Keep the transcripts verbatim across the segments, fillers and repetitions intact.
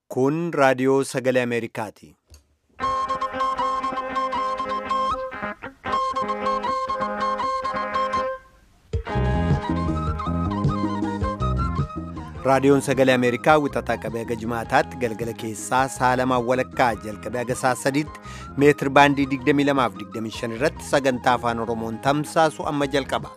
Kun raadiyoo sagalee Ameerikaati. Raadiyoon sagalee Ameerikaa wixataa qabee haga jimaataatti galgala keessaa sa'a lamaan walakkaa jalqabee haga sa'a sadiitti meetir baandii digdamii lamaa fi digdamii shan irratti sagantaa afaan Oromoon tamsaasu amma jalqaba.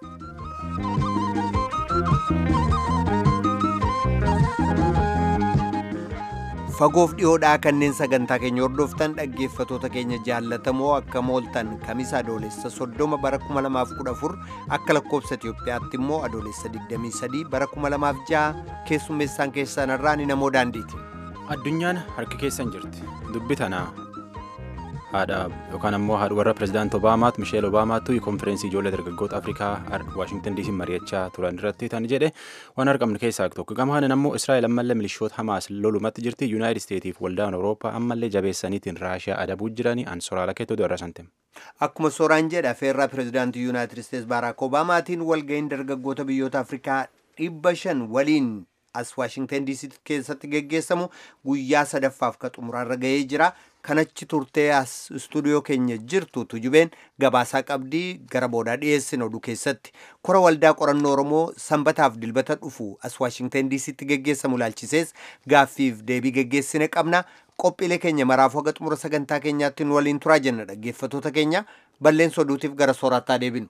Fagoof dhiyoodhaa kanneen sagantaa keenya hordoftan dhaggeeffatoota keenya jaallatamoo akka mooltan kamisa adoolessa soddoma bara kuma lamaaf kudha afur akka lakkoobsa Itiyoophiyaatti immoo adoolessa digdamii sadii bara kuma lamaaf ja'a keessummeessaan keessan irraa ni namoo daandiiti. Addunyaan harka keessan jirti. Dubbi tanaa haadha yookaan ammoo haadha warra pirezidaantii Obaamaatu Misheel Obaamaatu konfereensii ijoollee dargaggoota Afrikaa Waashingtan diisii mari'achaa turan irratti tan jedhe waan argamne keessaa tokko. Gama kanaan ammoo Israa'el ammallee milishoota Hamaas lolumatti jirti. Yuunaayitid Isteetiif waldaan Awurooppaa ammallee jabeessaniitiin Raashiyaa adabuu jiranii an soraala keettoo darrasanteem. Akkuma sooraan jedha afeerraa pirezidaantii Yuunaayitid Isteets Baaraak Obaamaatiin walga'iin dargaggoota biyyoota Afrikaa dhibba shan waliin as Waashingtan diisii keessatti geggeessamu guyyaa sadaffaaf ka xumuraarra ga'ee jira. Kanachi turtee as istuudiyoo keenya jirtu tujubeen gabaasaa qabdii gara boodaa dhiyeessina oduu keessatti kora waldaa qorannoo Oromoo sanbataaf dilbata dhufu as Waashingtan diisiitti geggeessamu ilaalchisees gaaffiif deebii geggeessine qabna. Qophiilee keenya maraafuu haga xumura sagantaa keenyaatti nu waliin turaa jenna dhaggeeffatoota keenya balleessa oduutiif gara soorataa deebinu.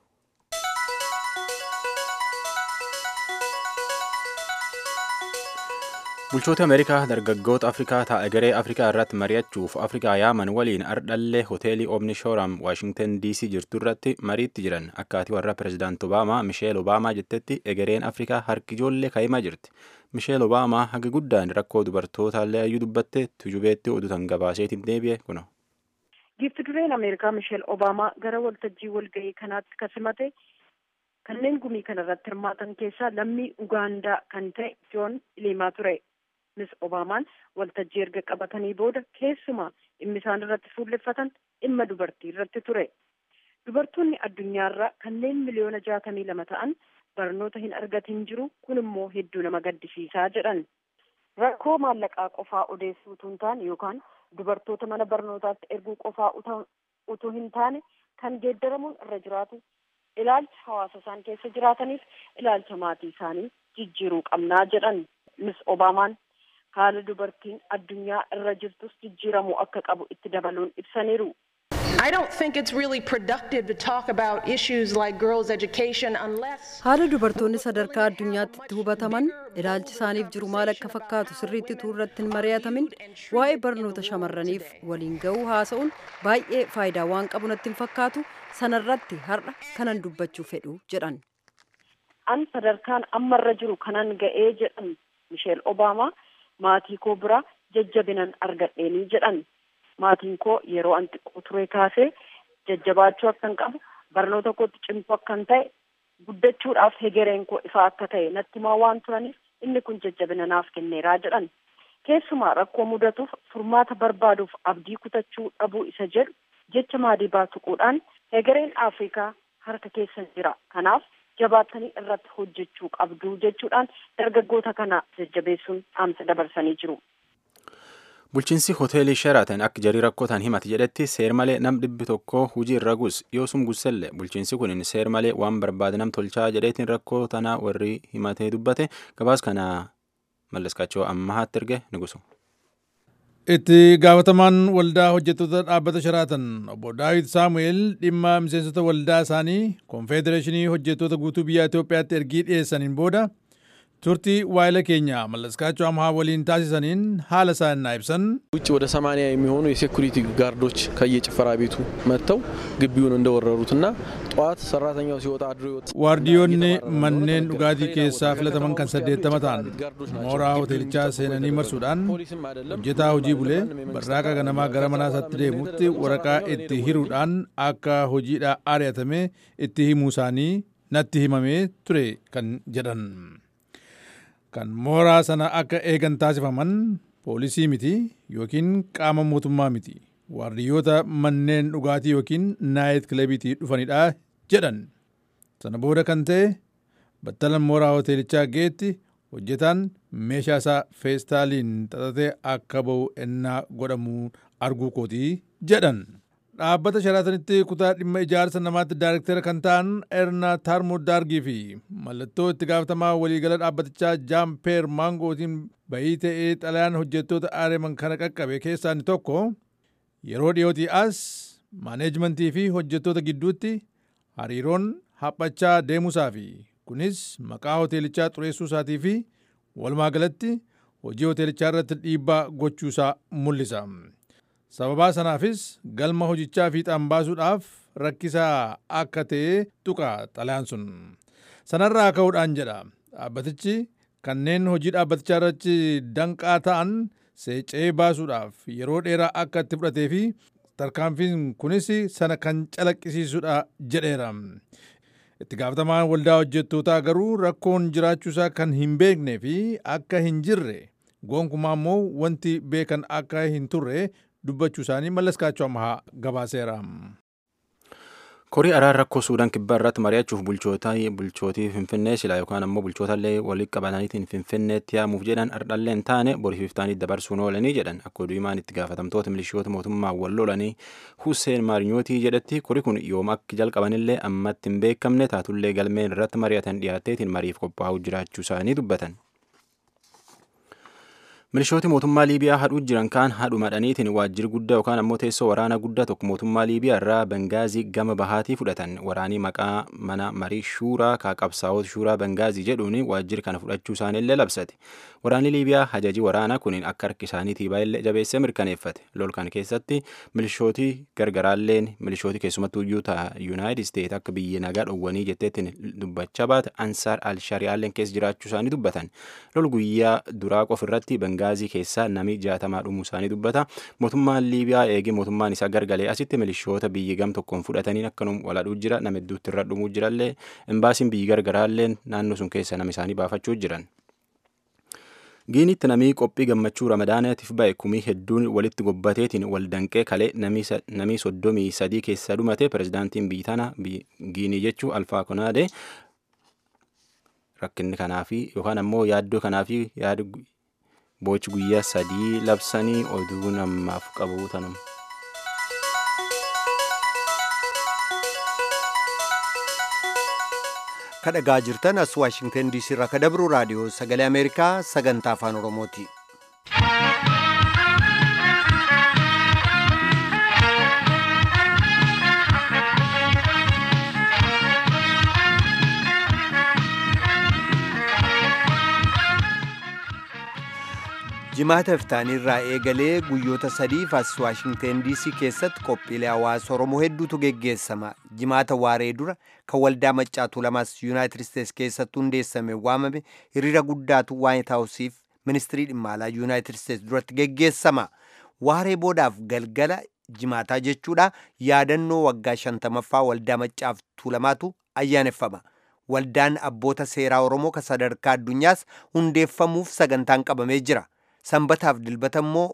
Bulchoota Ameerikaa dargaggoota Afrikaa taa'e garee Afrikaa irratti mari'achuuf Afrikaa yaaman waliin ardhallee hoteelii Omni Shooram Waashingtan diisii jirtu irratti mariitti jiran akkaatii warra pirezidaantii Obaamaa Misheel Obaamaa jettetti egereen Afrikaa harki ijoollee kaa'imaa jirti. Misheel Obaamaa haga guddaan rakkoo dubartootaallee ayyuu dubbatte tujubeetti oduutan gabaaseetiin deebi'e kuno. Giifti dureen Ameerikaa Misheel Obaamaa gara waltajjii walgahii kanaatti kasimate kanneen gumii kanarratti hirmaatan keessaa lammii Ugaandaa kan ta'e Joon Ilimaa ture. Miss Obaamaan waltajjii erga qabatanii booda keessumaa dhimmi isaan irratti fuulleffatan dhimma dubartii irratti ture. Dubartoonni addunyaarraa kanneen miliyoona jaatamii lama ta'an barnoota hin argatin jiru kun immoo hedduu nama gaddisiisaa jedhan. Rakkoo maallaqaa qofaa odeessuu utuu hin taane yookaan dubartoota mana barnootaatti erguu qofaa utuu hin taane kan geeddaramuun irra jiraatu ilaalcha hawaasa isaan keessa jiraataniif ilaalcha maatii isaanii jijjiiruu qabnaa jedhan. Miss Obaamaan haala dubartiin addunyaa irra jirtus jijjiiramuu akka qabu itti dabaluun ibsaniiru. I don't think it's really productive to talk about issues like girls' education unless haala dubartoonni sadarkaa addunyaatti itti hubataman ilaalchi isaaniif jiru maal akka fakkaatu sirriitti utuu irratti hin mari'atamin waa'ee barnoota shamarraniif waliin ga'uu haasa'uun baay'ee faayidaa waan qabu natti hin fakkaatu sanarratti har'a kanan dubbachuu fedhu jedhan. An sadarkaan ammarra jiru kanan ga'ee jedhan Misheel Obaamaa maatii koo biraa jajjabinan argadheenii jedhan. Maatiin koo yeroo an xiqqoo ture kaasee jajjabaachuu akkan qabu barnoota kootti cimtuu akkan ta'e guddachuudhaaf hegereen koo ifaa akka ta'e natti himaa waan turaniif inni kun jajjabina naaf kenneeraa jedhan. Keessumaa rakkoo mudatuuf furmaata barbaaduuf abdii kutachuu dhabuu isa jedhu jecha maadii baatuquudhaan hegereen Afrikaa harka keessa jira. Kanaaf jabaatanii irratti hojjechuu qabdu jechuudhaan dargaggoota kana jajjabeessuun dhaamsa dabarsanii jiru. Bulchiinsi hoteelii Sheraatan akka jarii rakkootaan himate jedhetti seermalee nam dhibbi tokko hujii irra gus yoosum gusselle bulchiinsi kun seermalee waan barbaade nam tolchaa jedheetiin rakkoo tanaa warri himatee dubbate gabaas kana mallaskaachoo ammahaatti erge ni gusu. Itti gaafatamaan waldaa hojjettoota dhaabbata Sheraatan obbo Daawit Saamu'eel dhimma miseensota waldaa isaanii konfedereeshinii hojjettoota guutuu biyya Itoophiyaatti ergii dhiyeessaniin booda turtii waayila keenya mallaskaachoo amhaa waliin taasisaniin haala isaan na ibsan ውጭ ወደ ሰማንያ የሚሆኑ የሴኩሪቲ ጋርዶች ከየጭፈራ ቤቱ መጥተው ግቢውን እንደወረሩትና ጠዋት ሰራተኛው ሲወጣ አድሮ ይወጣ ዋርዲዮonni manneen dhugaatii keessaa filataman kan saddeettama ta'an mooraa hoteelichaa seenanii marsuudhaan hojjetaa hojii bulee barraaqa ganamaa gara manaa isaatti deemutti waraqaa itti hiruudhaan akka hojiidhaa ari'atame itti himuu isaanii natti himamee ture kan jedhan. Kan mooraa sana akka eegan taasifaman poolisii miti yookiin qaama mootummaa miti waardiyyoota manneen dhugaatii yookiin naayit kilabiitii dhufanidha jedhan. Sana booda kan ta'e battalan mooraa hoteelichaa geetti hojjetaan meeshaa isaa feestaaliin xaxatee akka ba'u ennaa godhamu arguu kootii jedhan. Dhaabbata Sharaatanitti kutaa dhimma ijaarsa namaatti daayirektara kan ta'an Erna Taarmuu Daargii fi mallattoo itti gaafatamaa waliigala dhaabbatichaa Jaampeer Maangootiin bahii ta'ee xalayaan hojjettoota aareeman kana qaqqabe keessaa inni tokko yeroo dhiyootii as maaneejmentii fi hojjettoota gidduutti hariiroon haphachaa deemuusaa fi kunis maqaa hoteelichaa xureessuu isaatii fi walumaa galatti hojii hoteelichaa irratti dhiibbaa gochuusaa mul'isa. Sababaa sanaafis galma hojichaa fiixaan baasuudhaaf rakkisaa akka ta'e tuqa xalayaan sun. Sanarraa ka'uudhaan jedha dhaabbatichi kanneen hojii dhaabbatichaa irratti danqaa ta'an seecee baasuudhaaf yeroo dheeraa akka itti fudhatee fi tarkaanfiin kunis sana kan calaqqisiisudha jedheera. Itti gaafatamaan waldaa hojjettootaa garuu rakkoon jiraachuusaa kan hin beeknee fi akka hin jirre gonkumaa immoo wanti beekan akka hin turre dubbachuu isaanii mallaskaachuu ammaa gabaaseera. Korii araara rakkoo Suudaan kibbaa irratti mari'achuuf bulchootii Finfinnee silaa yookaan ammoo bulchootaallee walitti qabataniitiin Finfinneetti yaamuuf jedhan ardhallee hin taane borii fiftaanii dabarsuun oolanii jedhan akka oduumaan itti gaafatamtoota milishoota mootummaa wal lolanii Hussein Maarinyootii jedhetti korii kun yooma akka jalqabanillee ammatti hin beekamne taatullee galmeen irratti mari'atan dhiyaatteetiin mariif qophaa'uu jiraachuu isaanii dubbatan. Milishooti mootummaa Liibiyaa hadhuu jiran kaan hadhuma dhaniitiin waajjirri guddaa yookaan ammoo teessoo waraana guddaa tokko mootummaa Liibiyaa irraa Bengaazii gama bahaatii fudhatan. Waraanii maqaa mana marii Shuuraa kaa qabsaa'ota Shuuraa Bengaazii jedhuun waajjirri kana fudhachuu isaaniillee labsate. Waraanni Liibiyaa hajajii waraanaa kuniin akka harki isaaniitii baay'ee jabeessee mirkaneeffate. Lol kan keessatti milishooti gargaraalleen milishooti keessumattuu iyyuu ta'a Yuunaayitid Isteet akka biyya nagaa dhowwanii jetteettiin dubbachaa baate Ansaar Al-Shariyaalleen keessa jiraachuu isaanii dubbatan. Lol guyyaa duraa qofa irratti Bengaazii keessaa namni jaatamaa dhumuu isaanii dubbata. Mootummaan Liibiyaa eegee mootummaan isaa gargalee asitti milishoota biyyi gam tokkoon fudhataniin akkanum waladhuu jira. Nama hedduutti irra dhumuu jirallee imbaasiin biyyi gargaraalleen naannoo sun keessa nama isaanii baafachuu jiran. Giinitti namii qophii gammachuu ramadaanaatiif ba'e kumii hedduun walitti gobbateetiin wal danqee kalee namii soddomii sadii keessa dhumate pirezidaantiin biyyi tana Giinii jechuu Alfaa Konaadee rakkinni kanaafi yookaan ammoo yaaddoo kanaafi yaada boochi guyyaa sadii labsanii oduu namaaf qabu tanum. Kadhagaa jirtan as Waashingtan D C irraa ka dabru raadiyoo sagalee Ameerikaa sagantaa afaan Oromooti. Jimaata iftaanirraa eegalee guyyoota sadiif as Waashingtan D C keessatti qophiilee hawaasa Oromoo hedduutu geggeessama. Jimaata waaree dura kan waldaa Maccaa Tuulamaas Yuunaayitid Isteets keessatti hundeessame waamame hiriira guddaatu Waayit Haawusiif ministirii dhimma alaa Yuunaayitid Isteets duratti geggeessama. Waaree boodaaf galgala jimaataa jechuudha yaadannoo waggaa shantamaffaa waldaa Maccaaf Tuulamaatu ayyaaneffama. Waldaan abboota seeraa Oromoo kan sadarkaa addunyaas hundeeffamuuf sagantaan qabamee jira. Sanbataaf dilbata immoo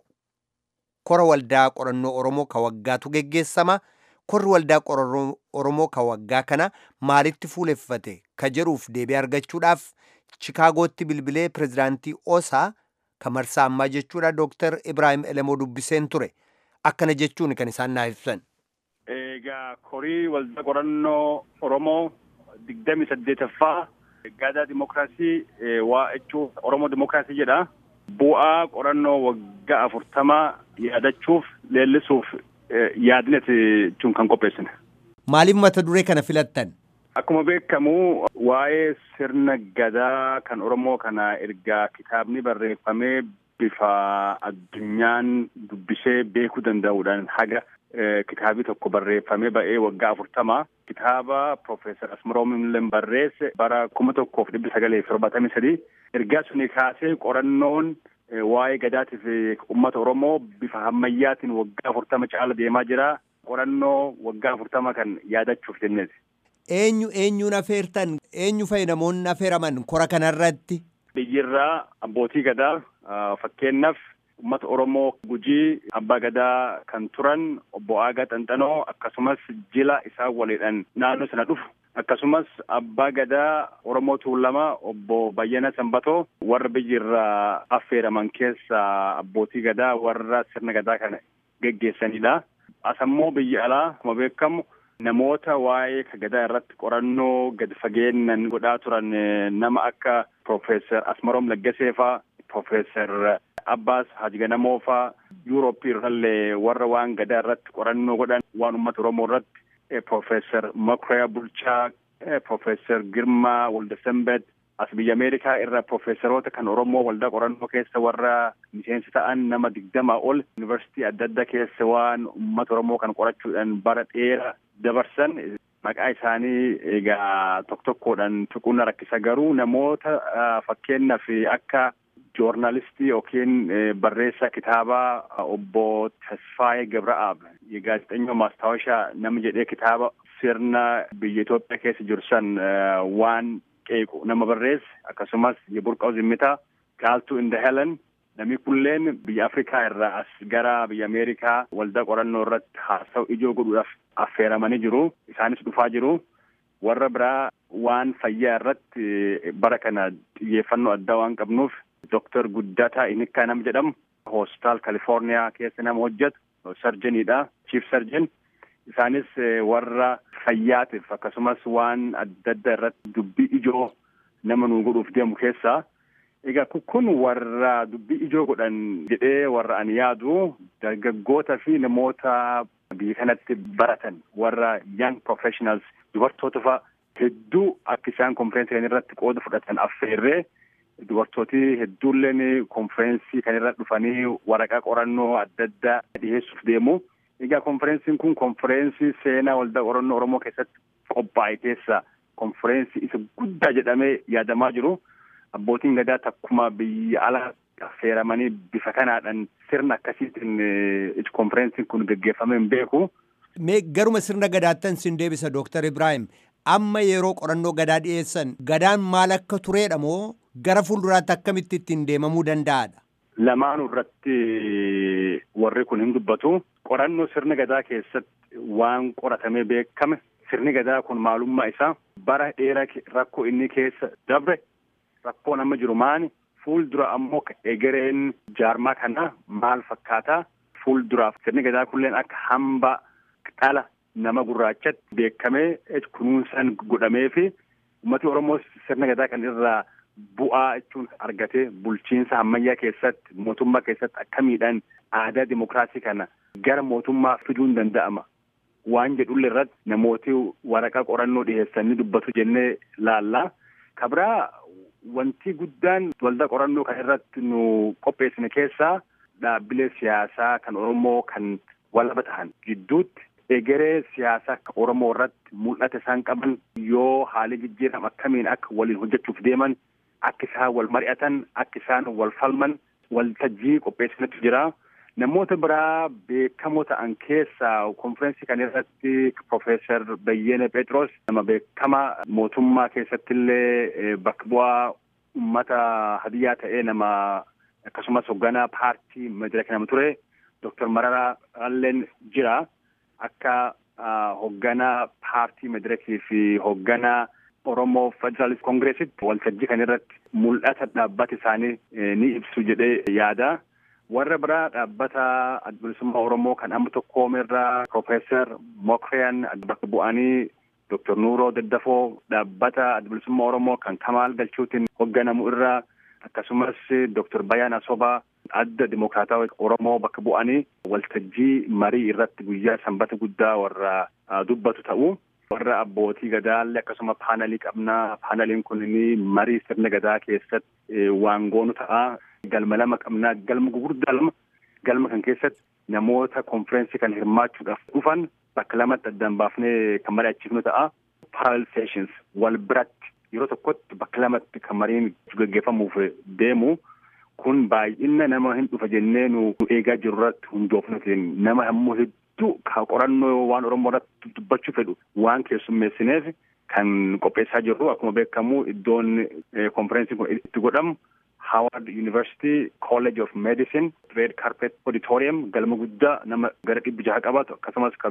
kora waldaa qorannoo Oromoo ka waggaatu geggeessama. Korri waldaa qorannoo Oromoo ka waggaa kana maalitti fuuleffate ka jedhuuf deebii argachuudhaaf Chikaagootti bilbilee pirezidaantii Osaa ka marsaa ammaa jechuudha Dooktar Ibraahim Elemoo dubbiseen ture. Akkana jechuun kan isaan naaf ibsan. Egaa korii waldaa qorannoo Oromoo digdamii saddeetaffaa gadaa dimokiraasii waa jechuun Oromoo dimokiraasii jedha. Bu'aa qorannoo waggaa afurtamaa yaadachuuf leellisuuf yaadneeti jechuun kan qopheessine. Maaliif mata duree kana filattan? Akkuma beekamu waa'ee sirna gadaa kan Oromoo kana ergaa kitaabni barreeffamee bifa addunyaan dubbisee beekuu danda'uudhaan haga kitaabii tokko barreeffamee ba'ee waggaa afurtamaa kitaaba Profeesar Asmaroom barreesse bara kuma tokkoof dhibba sagalii fi torbaatamii sadii ergaa suni kaasee qorannoon waa'ee gadaatiif uummata Oromoo bifa ammayyaatiin waggaa afurtama caala deemaa jira. Qorannoo waggaa afurtama kan yaadachuuf jenneeti. Eenyu eenyuun affeertan? Eenyu fa'i namoonni affeeraman kora kanarratti? Biyyirraa abbootii gadaa fakkeenyaaf uummata Oromoo Gujii abbaa gadaa kan turan obbo Aagaa Xanxanoo akkasumas jila isaa waliidhaan naannoo sana dhufu akkasumas abbaa gadaa Oromoo Tuulamaa obbo Bayyana Sanbatoo warra biyyirraa affeeraman keessa abbootii gadaa warra sirna gadaa kana geggeessanidha. Asammoo biyya alaa akkuma beekamu namoota waa'ee gadaa irratti qorannoo gad fageennan godhaa turan nama akka Profeesar Asmaroom Laggaseefaa, Profeesar Abbaas Hajiganamoofaa, Yuurooppii irrallee warra waan gadaa irratti qorannoo godhan waan uummata Oromoo irratti Profeesar Makuriyaa Bulchaa, Profeesar Girmaa Waldasambet, as biyya Ameerikaa irra Profeesaroota kan Oromoo waldaa qorannoo keessa warra miseensi ta'an nama digdamaa ol yuunivarsiitii adda addaa keessa waan uummata Oromoo kan qorachuudhaan bara dheeraa dabarsan maqaa isaanii egaa tokko tokkoodhaan tuquun rakkisa garuu namoota fakkeenyaaf akka joornaalistii yookiin barreessaa kitaabaa obbo Tasfaayee Gabra'aab gaazexeenya maasታወሻ nama jedhee kitaaba sirna biyya Itoophiyaa keessa jirsan waan qeequ nama barreesse akkasumas Yeburqaw Zimmitaa Gaaltuu Inda Helen namni kulleen biyya Afrikaa irraa as gara biyya Ameerikaa waldaa qorannoo irratti haasa'u ijoo godhuudhaaf affeeramanii jiru. Isaanis dhufaa jiru. Warra biraa waan fayyaa irratti bara kana xiyyeeffannoo addaa waan qabnuuf Doktor Guddataa Inikkaa nama jedhamu hospitaal Kaalifoorniyaa keessa nama hojjetu sarjaniidha. Chief Surgeon. Isaanis warra fayyaatiif akkasumas waan adda addaa irratti dubbii ijoo nama nu godhuuf deemu keessaa. Egaa kun warra dubbii ijoo godhan jedhee warra ani yaadu dargaggoota fi namoota biyya kanatti baratan warra young professionals dubartoota fa'a hedduu akka isaan konferensii kan irratti qooda fudhatan affeerree dubartooti hedduulleen konferensii kan irratti dhufanii waraqaa qorannoo adda addaa dhiyeessuuf deemu. Egaa konferensiin kun konferensii seenaa waldaa qorannoo Oromoo keessatti qophaa'e keessa konferensii isa guddaa jedhamee yaadamaa jiru. Abbootiin gadaa takkuma biyya alaa affeeramanii bifa kanaadhaan sirna akkasiitiin konferensiin kun gaggeeffamee hin beeku. Mee garuma sirna gadaattan sin deebisa Dooktar Ibrahim amma yeroo qorannoo gadaa dhiyeessan gadaan maal akka tureedha moo gara fuulduraatti akkamitti ittiin deemamuu danda'aadha? Lamaanuu irratti warri kun hin dubbatu. Qorannoo sirna gadaa keessatti waan qoratamee beekame sirni gadaa kun maalummaa isaa bara dheeraa rakkoo inni keessa dabre rakkoon amma jiru maani fuuldura ammoo egereen jaarmaa kana maal fakkaataa fuulduraaf sirni gadaa kulleen akka hamba dhala nama gurraachatti beekamee kunuunsaan godhamee fi uummati Oromoo sirna gadaa kan irraa bu'aa jechuun argatee bulchiinsa ammayyaa keessatti mootummaa keessatti akkamiidhaan aadaa dimokiraasii kana gara mootummaa fiduun danda'ama waan jedhulle irratti namooti waraqaa qorannoo dhiheessanii dubbatu jennee laallaa. Kabraa wanti guddaan waldaa qorannoo kan irratti nu qopheessine keessaa dhaabbilee siyaasaa kan Oromoo kan walaba ta'an gidduutti egeree siyaasaa Oromoo irratti mul'ata isaan qaban yoo haalli jijjiirama akkamiin akka waliin hojjechuuf deeman akka isaan wal mari'atan akka isaan wal falman waltajjii qopheessinetu jira. Namoota biraa beekamoo ta'an keessaa konferensii kan irratti Profeesar Bayyene Phexros nama beekamaa mootummaa keessatti illee bakka bu'aa uummata hadiyyaa ta'ee nama akkasumas hoogganaa paartii Madirak nama ture Doktor Mararaa Alleen jira. Akka hoogganaa paartii Madirakii fi hoogganaa Oromoo Federalist Congressitti waltajjii kan irratti mul'ata dhaabbata isaanii ni ibsu jedhee yaada. Warra biraa dhaabbata adda bilisummaa Oromoo kan amma tokkoome irraa Profeesar Mokriyaan bakka bu'anii Doktor Nuuroo Daddafoo dhaabbata adda bilisummaa Oromoo kan Kamaal Galchuutiin hoogganamu irraa akkasumas Doktor Bayaan Asobaa adda dimokiraataa Oromoo bakka bu'anii waltajjii marii irratti guyyaa sanbata guddaa warra dubbatu ta'u. Warra abbootii gadaallee akkasuma paanalii qabnaa. Paanaliin kun marii sirna gadaa keessatti waan goonu ta'a. Galma lama qabnaa. Galma gurguddaa lama. Galma kan keessatti namoota konferensii kan hirmaachuudhaaf dhufan bakka lamatti addaan baafnee kan mari'achiifnu ta'a. Parallel sessions wal biratti yeroo tokkotti bakka lamatti kan mariin gaggeeffamuuf deemu. Kun baay'ina nama hin dhufa jennee nu eegaa jirru irratti hundoofnutiin nama ammoo hedduu qorannoo waan Oromoo irratti dubbachuu fedhu waan keessummeessineef kan qopheessaa jirru. Akkuma beekamu iddoon konferensiin kun itti godhamu Howard University College of Medicine Red Carpet Auditorium galma guddaa nama gara dhibbi jaha qabatu akkasumas kabiraa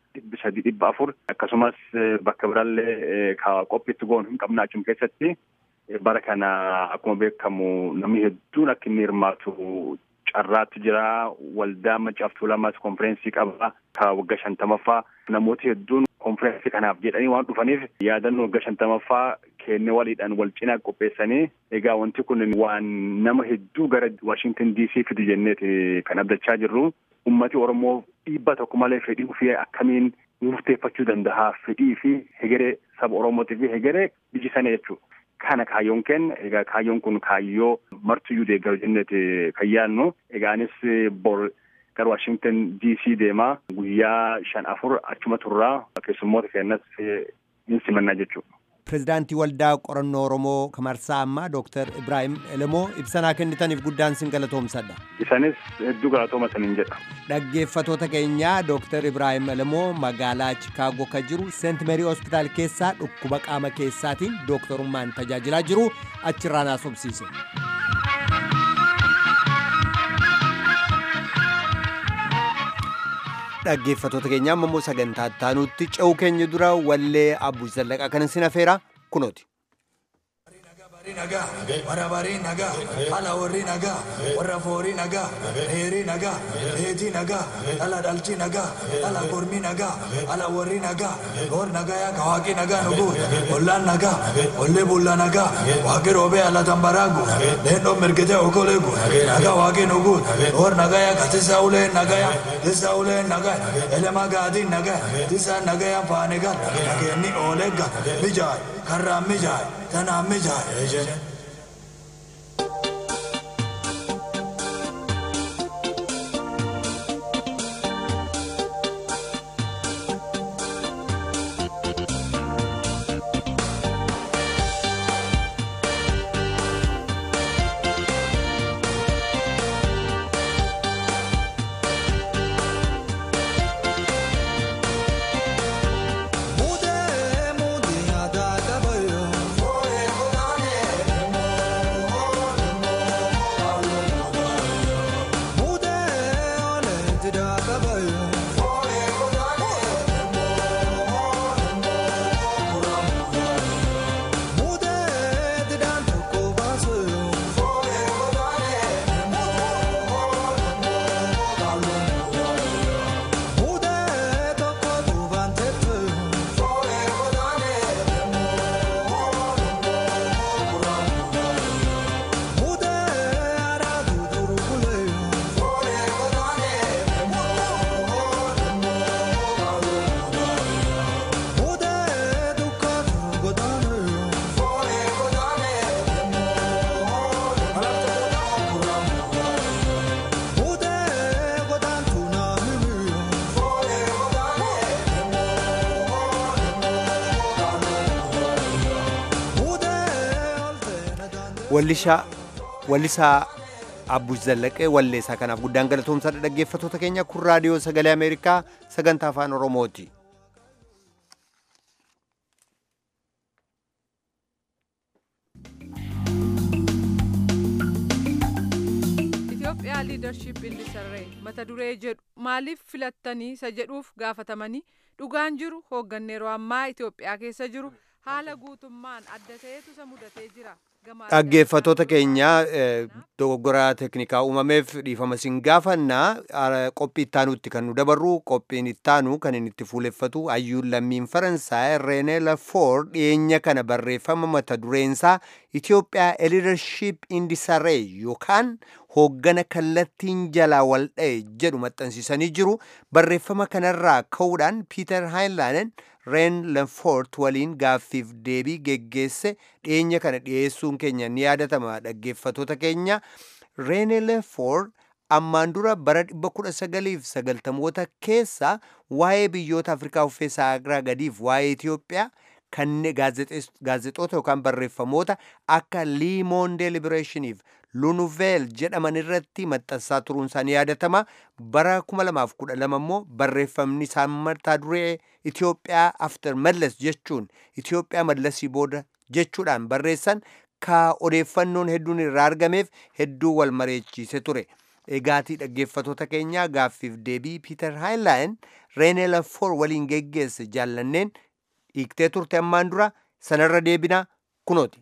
dhibbi sadii dhibba afur akkasumas bakka biraallee qophiitti goonu hin qabna achuma keessatti bara kana akkuma beekamu namni hedduun akka inni hirmaatu carraatti jira. Waldaa Maccaaf Tuulamaas konfereensii qaba ka waggaa shantamaffaa namooti hedduun konfereensii kanaaf jedhanii waan dhufaniif yaadannoo waggaa shantamaffaa kennee waliidhaan wal cinaa qopheessanii egaa wanti kun waan nama hedduu gara Washington D C fidu jenneeti kan abdachaa jirru. Ummati Oromoo dhiibbaa tokko malee fedhii ofii akkamiin murteeffachuu danda'a fedhii fi hegeree saba Oromootii fi hegeree biyya sana jechuudha. Kana kaayyoon kenna egaa kaayyoon kun kaayyoo martuyyuu deeggaru jenneeti kan yaadnu. Egaanis bor gara Washington D C deemaa guyyaa shan afur achuma turraa keessummoota kennas hin simannaa jechuudha. Pireezidaantii Waldaa Qorannoo Oromoo Kamarsaa ammaa Dooktar Ibraahim Elemoo ibsanaa kennitaniif guddaan sin galatoomsadha. Isanis hedduu galatooma saniin jedha. Dhaggeeffatoota keenyaa Dooktar Ibraahim Elemoo magaalaa Chikaagoo kan jiru Seent Meerii Hospitaal keessaa dhukkuba qaama keessaatiin dooktarummaan tajaajilaa jiru achirraa naasofsiise. Dhaggeeffatoota keenyaa ammoo sagantaa taanuutti ce'uu keenya dura wallee Abbuu Zallaqaa kan isin afeera kunooti. nagaa warra barii nagaa ala warri nagaa warra foorii nagaa heerii nagaa heetii nagaa ala dhalchi nagaa ala gormii nagaa ala warri nagaa goor nagaa yaa kawaaqii nagaa nuguu ollaan nagaa ollee bullaa nagaa waaqii roobee ala tambaraagu leendoo mirgitee okoleegu nagaa waaqii nuguu goor nagaa yaa katisaa uleen nagaa yaa tisaa uleen nagaa elemaa gaadiin nagaa tisaa nagaa yaa faanigaa nageenni oolegga mijaay karraan mijaay tanaan mijaay wallishaa wallisaa Abbuu Zallaqee walleessaa kanaaf guddaan galatoomsadha. Dhaggeeffatoota keenya kun raadiyoo sagalee Ameerikaa sagantaa afaan Oromooti. Itoophiyaa liidarship indisarree mata duree jedhu maaliif filattanii isa jedhuuf gaafatamanii dhugaan jiru hoogganneeroo ammaa Itoophiyaa keessa jiru haala guutummaan adda ta'etu isa mudatee jira. Dhaggeeffatoota keenya dogoggoraa teeknikaa uumameef dhiifama sin gaafannaa. Qophii ittaanuutti kan nu dabarru qophiin ittaanu kan inni itti fuuleffatu hayyuun lammiin Faransaay Reenee Lafoor dhiyeenya kana barreeffama mata dureensaa Itoophiyaa Leadership in Disarray yookaan hooggana kallattiin jalaa wal dha'e jedhu maxxansiisanii jiru. Barreeffama kanarraa ka'uudhaan Piiter Haayinlaanen Reen Lafoort waliin gaaffiif deebii geggeesse dhiyeenya kana dhiyeessuun keenya ni yaadatama. Dhaggeeffatoota keenya Reen Lafoort ammaan dura bara dhibba kudha sagaliif sagaltamoota keessa waa'ee biyyoota Afrikaa uffee saagiraa gadiif waa'ee Itoophiyaa kanneen gaazexoota yookaan barreeffamoota akka Le Monde Liberationiif Lunuvel jedhaman irratti maxxansaa turuun isaanii yaadatama. Bara kuma lamaaf kudha lama immoo barreeffamni isaan mata duree Itoophiyaa after Mallas jechuun Itoophiyaa Mallasii booda jechuudhaan barreessan ka odeeffannoon hedduun irraa argameef hedduu wal mareechiise ture. Egaatii dhaggeeffatoota keenyaa gaaffiif deebii Piiter Haayinlaan Reenee Lafoor waliin geggeesse jaallanneen hiiktee turte ammaan dura sanarra deebinaa kunooti.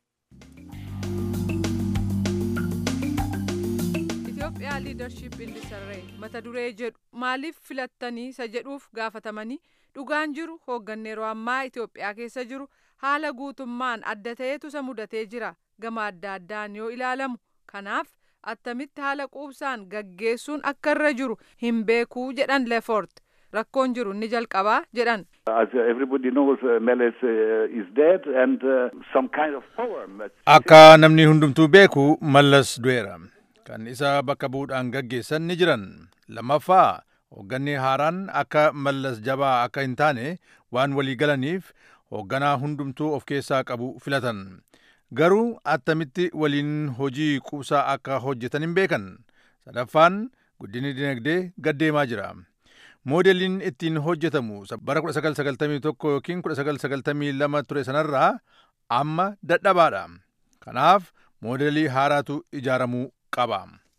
Itoophiyaa liidarship indisarree mata duree jedhu maaliif filattanii isa jedhuuf gaafatamanii dhugaan jiru hoogganni yeroo ammaa Itoophiyaa keessa jiru haala guutummaan adda ta'etu isa mudatee jira gama adda addaan yoo ilaalamu kanaaf attamitti haala quubsaan gaggeessuun akka irra jiru hin beekuu jedhan Lefoort rakkoon jiru ni jalqabaa jedhan. As everybody knows, uh, Meles uh, is dead and uh, some kind of power. Akka namni hundumtuu beeku Mallas du'eera. Kan isa bakka bu'uudhaan gaggeessan ni jiran. Lammaffaa hoogganni haaraan akka Mallas jabaa akka hin taane waan walii galaniif hoogganaa hundumtuu of keessaa qabu filatan. Garuu attamitti waliin hojii quubsaa akka hojjetan hin beekan. Sadaffaan guddinni dinagdee gaddeemaa jira. Moodeliin ittiin hojjetamu bara kudha sagal sagaltamii tokko yookiin kudha sagal sagaltamii lama ture sanarraa amma dadhabaadha. Kanaaf moodelii haaraatu ijaaramuu qaba.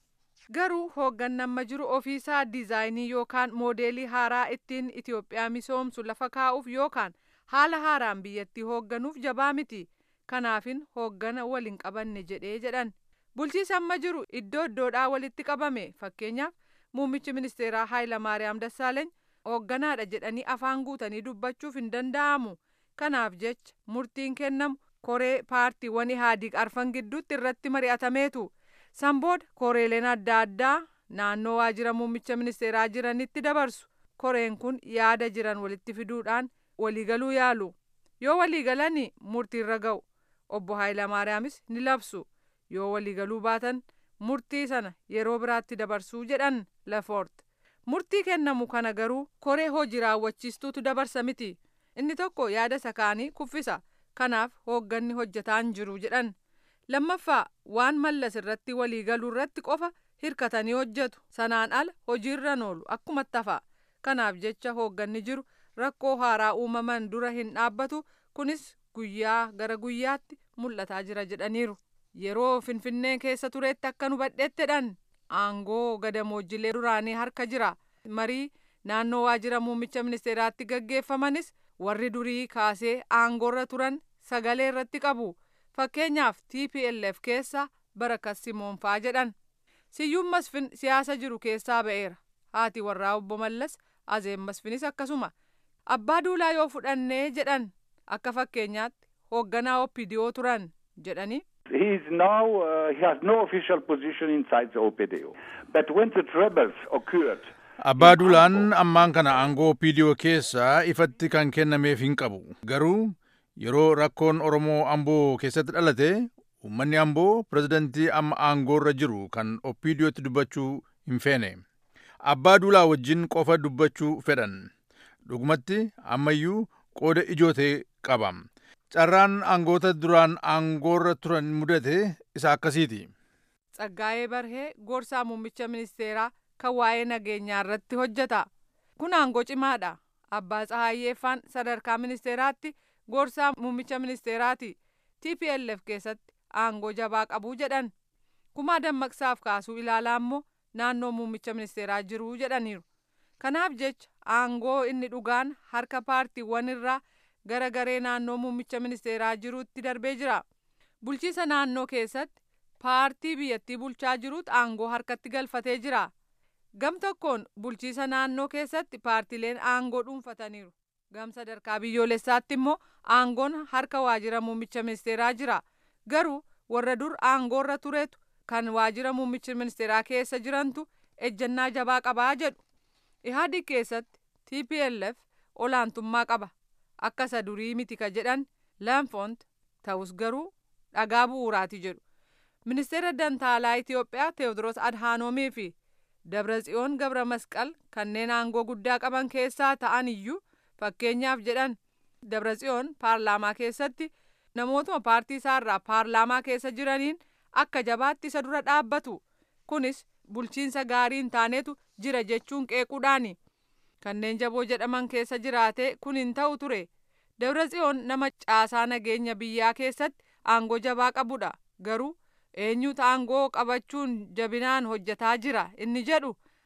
Garuu hoogganni amma jiru ofiisaa diizaayinii yookaan moodelii haaraa ittiin Itoophiyaa misoomsu lafa kaa'uuf yookaan haala haaraan biyyattii hoogganuuf jabaa miti. Kanaafin hooggana waliin qabanne jedhee jedhan. Bulchiinsi amma jiru iddoo iddoodhaa walitti qabame fakkeenyaaf muummichi ministeeraa Hayilamaariyaam Dassaaleeny hoogganaadha jedhanii afaan guutanii dubbachuuf hin danda'amu. Kanaaf jecha murtiin kennamu koree paartiiwwan Ihaadiq arfan gidduutti irratti mari'atameetu. Sanbooda koreeleen adda addaa naannoo waajjira muummicha ministeeraa jiranitti dabarsu. Koreen kun yaada jiran walitti fiduudhaan waliigaluu yaalu. Yoo waliigalanii murtiirra ga'u. Obbo Hayilamaariyaamis ni labsu. Yoo waliigaluu baatan murtii sana yeroo biraatti dabarsuu jedhan Lafoort. Murtii kennamu kana garuu koree hojii raawwachiistuutu dabarsa miti. Inni tokko yaada isa kaanii kuffisa. Kanaaf hoogganni hojjetaan jiru jedhan. Lammaffaa waan Mallas irratti waliigaluu irratti qofa hirkatanii hojjetu. Sanaan ala hojiirra oolu akkuma tafa. Kanaaf jecha hoogganni jiru rakkoo haaraa uumaman dura hin dhaabbatu. Kunis guyyaa gara guyyaatti mul'ataa jira jedhaniiru. Yeroo Finfinnee keessa tureetti akka nu badheettedhan aangoo gadamoojilee duraanii harka jira. Marii naannoo waajjira muummicha ministeeraatti gaggeeffamanis warri durii kaasee aangoorra turan sagalee irratti qabu. Fakkeenyaaf T P L F keessa Barakat Simoon faa jedhan. Siyyuun Masfin siyaasa jiru keessaa ba'eera. Haati warraa obbo Mallas Azeen Masfinis akkasuma. Abbaa Duulaa yoo fudhannee jedhan akka fakkeenyaatti hoogganaa O P D O turan jedhanii. He is now, uh, he has no official position inside the O P D O. But when the troubles occurred... Abbaa Duulaan ammaan kana aangoo O P D O keessa ifatti kan kennameef hin qabu. Garuu yeroo rakkoon Oromoo Amboo keessatti dhalate, uummanni Amboo pirezidantii amma aangoorra jiru kan O P D O'tti dubbachuu hin feene. Abbaa Duulaa wajjin qofa dubbachuu fedhan. Dhugumatti ammayyuu qooda ijootee qaba. Carraan aangoota duraan aangoorra turan mudate isa akkasiiti. Tsaggaayee Barhee gorsaa muummicha ministeeraa kan waa'ee nageenyaa irratti hojjeta. Kun aangoo cimaadha. Abbaa Tsahaayeeffaan sadarkaa ministeeraatti gorsaa muummicha ministeeraati. T P L F keessatti aangoo jabaa qabuu jedhan. Kumaa dammaqsaaf kaasuu ilaalaa immoo naannoo muummicha ministeeraa jiruu jedhaniiru. Kanaaf jecha aangoo inni dhugaan harka paartiiwwan irraa gara garee naannoo muummicha ministeeraa jiruutti darbee jira. Bulchiisa naannoo keessatti paartii biyyattii bulchaa jiruutu aangoo harkatti galfatee jira. Gam tokkoon bulchiisa naannoo keessatti paartileen aangoo dhuunfataniiru. Gam sadarkaa biyyoolessaatti immoo aangoon harka waajjira muummicha ministeeraa jira. Garuu warra dur aangoorra turetu kan waajjira muummicha ministeeraa keessa jirantu ejjennaa jabaa qabaa jedhu. Ihaadiq keessatti T P L F olaantummaa qaba. Akka isa durii miti ka jedhan Lafoont ta'us garuu dhagaa bu'uuraati jedhu. Ministeera Dantaalaa Itoophiyaa Teewodiroos Adhaanoomii fi Dabratsiyoon Gabra Masqal kanneen aangoo guddaa qaban keessaa ta'an iyyuu fakkeenyaaf jedhan Dabratsiyoon paarlaamaa keessatti namootuma paartii isaarraa paarlaamaa keessa jiraniin akka jabaatti isa dura dhaabbatu. Kunis bulchiinsa gaarii hin taanetu jira jechuun qeequudhaani. Kanneen jaboo jedhaman keessa jiraate kun hin ta'u ture. Dabratsiyoon nama caasaa nageenya biyyaa keessatti aangoo jabaa qabudha. Garuu eenyutu aangoo qabachuun jabinaan hojjetaa jira inni jedhu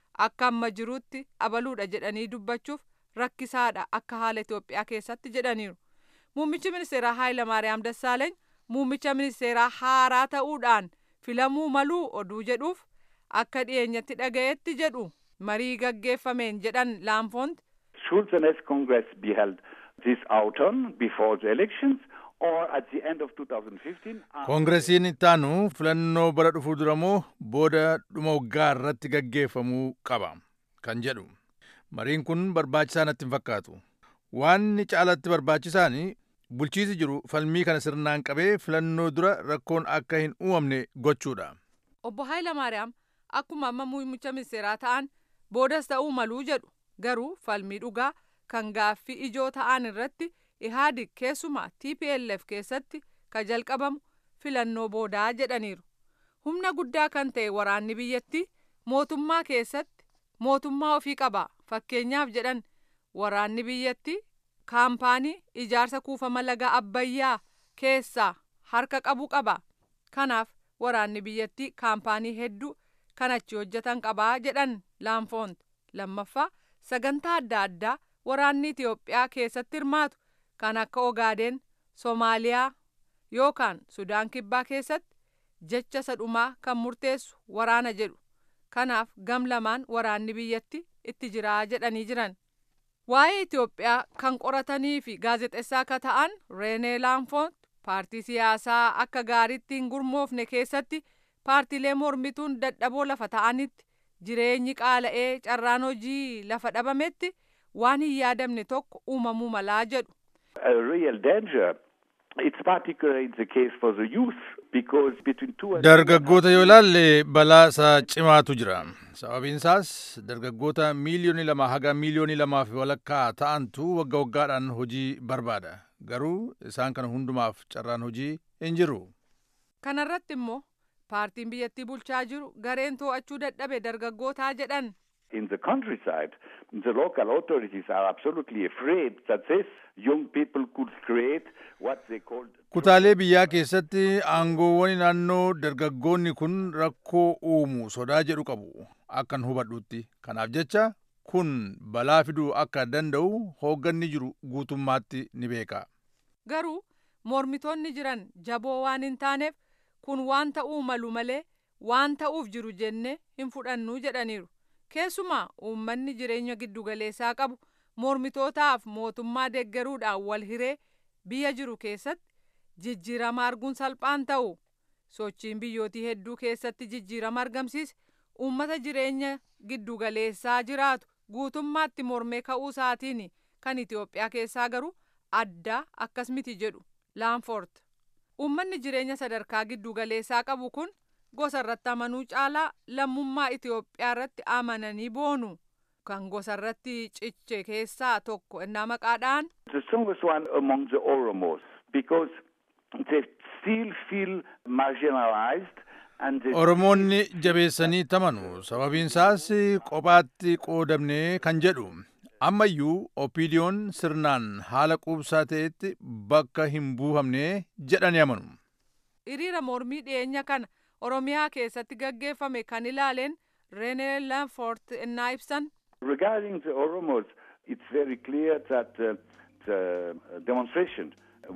akka amma jiruutti abaluudha jedhanii dubbachuuf rakkisaadha akka haala Itoophiyaa keessatti jedhaniiru. Muummichi ministeeraa Hayilamaariyaam Dassaaleeny muummicha ministeeraa haaraa ta'uudhaan filamuu maluu oduu jedhuuf akka dhiyeenyatti dhagayetti jedhu marii gaggeeffameen jedhan Laanfoont. Should the next Congress be held this autumn before the elections or at the end of twenty fifteen? Koongiresiin ittaanu filannoo bara dhufuu dura moo booda dhuma waggaa irratti gaggeeffamuu qaba kan jedhu. Mariin kun barbaachisaa natti hin fakkaatu. Waan caalatti barbaachisaan bulchiisi jiru falmii kana sirnaan qabee filannoo dura rakkoon akka hin uumamne gochuudha. Obbo Hayilamaariyaam akkuma amma muummicha ministeeraa ta'an boodas ta'uu maluu jedhu. Garuu falmii dhugaa kan gaaffii ijoo ta'an irratti Ihaadig keessumaa T P L F keessatti ka jalqabamu filannoo boodaa jedhaniiru. Humna guddaa kan ta'e waraanni biyyattii mootummaa keessatti mootummaa ofii qaba. Fakkeenyaaf jedhan waraanni biyyattii kaampaanii ijaarsa kuufama laga Abbayyaa keessaa harka qabu qaba. Kanaaf waraanni biyyattii kaampaanii hedduu kan achi hojjetan qabaa jedhan Laanfoont. Lammaffaa sagantaa adda addaa waraanni Itoophiyaa keessatti hirmaatu kan akka Ogaadeen, Soomaaliyaa yookaan Sudaan Kibbaa keessatti jecha sadhumaa kan murteessu waraana jedhu. Kanaaf gam lamaan waraanni biyyatti itti jiraa jedhanii jiran. Waa'ee Itoophiyaa kan qoratanii fi gaazexeessaa akka ta'an Reenee Laanfoont paartii siyaasaa akka gaariitti hin gurmoofne keessatti paartiilee mormituun dadhaboo lafa ta'anitti jireenyi qaala'ee carraan hojii lafa dhabametti waan hin yaadamne tokko uumamuu malaa jedhu. A real danger. It's particularly the case for the youth because between two and dargaggoota yoo ilaalle balaa isaa cimaatu jira. Sababiin isaas dargaggoota miiliyoonii lama haga miiliyoonii lamaa fi walakkaa ta'antu wagga waggaadhaan hojii barbaada. Garuu isaan kana hundumaaf carraan hojii hin jiru. Kanarratti immoo paartiin biyyattii bulchaa jiru gareen to'achuu dadhabe dargaggootaa jedhan. In the countryside, the local authorities are absolutely afraid that these young people could create what they called... Kutaalee biyyaa keessatti aangoowwan naannoo dargaggoonni kun rakkoo uumu sodaa jedhu qabu akkan hubadhutti. Kanaaf jecha kun balaa fiduu akka danda'u hoogganni jiru guutummaatti ni beeka. Garuu mormitoonni jiran jaboo waan hin taaneef kun waan ta'uu malu malee waan ta'uuf jiru jenne hin fudhannu jedhaniiru. Keessumaa uummanni jireenya giddugaleessaa qabu mormitootaaf mootummaa deeggaruudhaan wal hiree biyya jiru keessatti jijjiirama arguun salphaan ta'u. Sochiin biyyootii hedduu keessatti jijjiirama argamsiise uummata jireenya giddugaleessaa jiraatu guutummaatti mormee ka'uu isaatiin kan Itoophiyaa keessaa garuu adda akkas miti jedhu Laanfoort. Uummanni jireenya sadarkaa giddugaleessaa qabu kun gosa irratti amanuu caalaa lammummaa Itoophiyaa irratti amananii boonu. Kan gosa irratti ciche keessaa tokko innaa maqaadhaan. The strongest one among the Oromos because they still feel marginalized. Oromoonni jabeessanii tamanu sababiin isaas kophaatti qoodamne kan jedhu ammayyuu opiidiyoon sirnaan haala quubsaa ta'etti bakka hin buufamne jedhanii amanu. Hiriira mormii dhiyeenya kana Oromiyaa keessatti gaggeeffame kan ilaaleen Reenee Laanfoort innaa ibsan. Regarding the Oromos, it's very clear that uh, the demonstration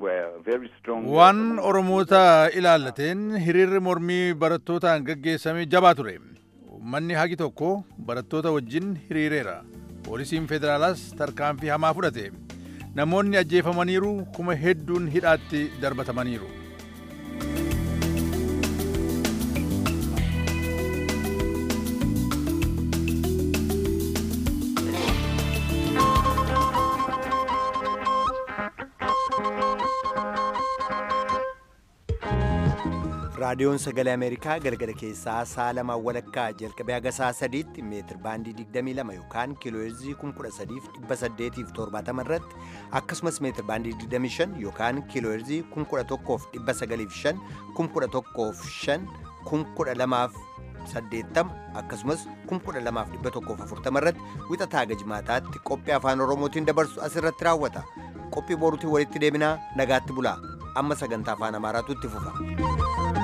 waan Oromoota ilaallateen hiriirri mormii barattootaan gaggeessame jabaa ture. Uummanni hagi tokko barattoota wajjin hiriireera. Poolisiin federaalaas tarkaanfii hamaa fudhate. Namoonni ajjeefamaniiru kuma hedduun hidhaatti darbatamaniiru. raadiyoon sagalee ameerikaa galgala keessaa sa'a lamaa walakkaa jalqabee haga sa'a sadiitti meetir baandii digdamii lama yookaan kiilooheerzii kuma kudha sadiif dhibba saddeetiif torbaatama irratti akkasumas meetir baandii digdamii shan yookaan kiilooheerzii kuma kudha tokkoof dhibba sagaliif shan kuma kudha tokkoof shan kuma kudha lamaaf saddeettama akkasumas kuma kudha lamaaf dhibba tokkoof afurtama irratti wixataa haga jimaataatti qophii afaan oromootiin dabarsu asirratti raawwata. Qophii boruutiin walitti deebinaa nagaatti bulaa amma sagantaa afaan amaaraatu itti fufa.